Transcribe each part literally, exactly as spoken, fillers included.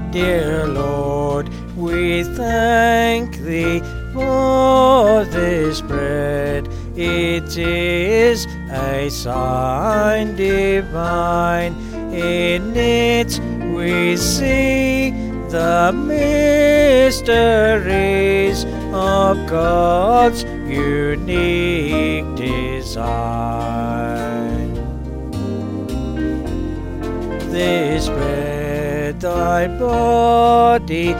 Dear Lord, we thank Thee for this bread. It is a sign divine. In it we see the mysteries of God's unique design. This bread Thy body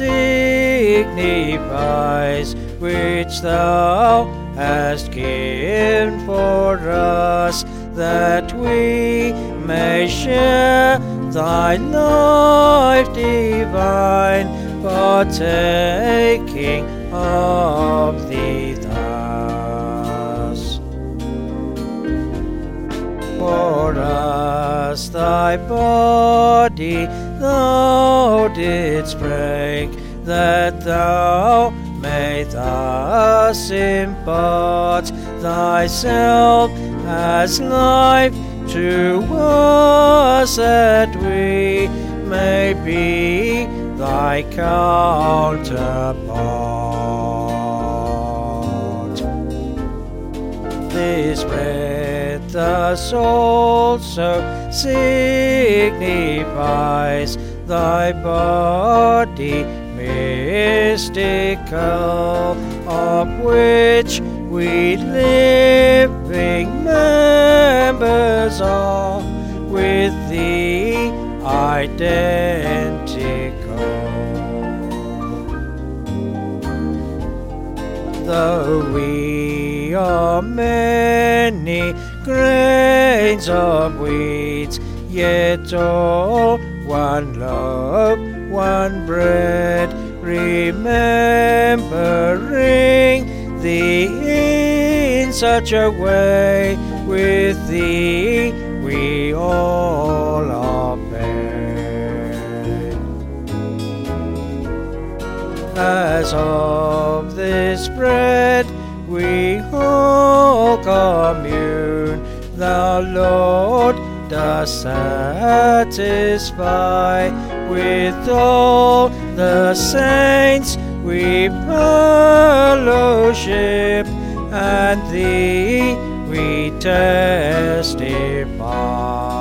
signifies, which Thou hast given for us, that we may share Thy life divine, partaking of Thee thus. For us Thy body Thou didst break, that Thou may thus impart Thyself as life to us, that we may be Thy counterpart. This bread thus also signifies Thy body mystical, of which we living members are, with Thee identical. Though we are many grains of wheat, yet all one loaf, one bread, remembering Thee in such a way, with Thee we all are fed. As of this bread we all commune, Thou, Lord, dost satisfy. With all the saints we fellowship, and Thee we testify.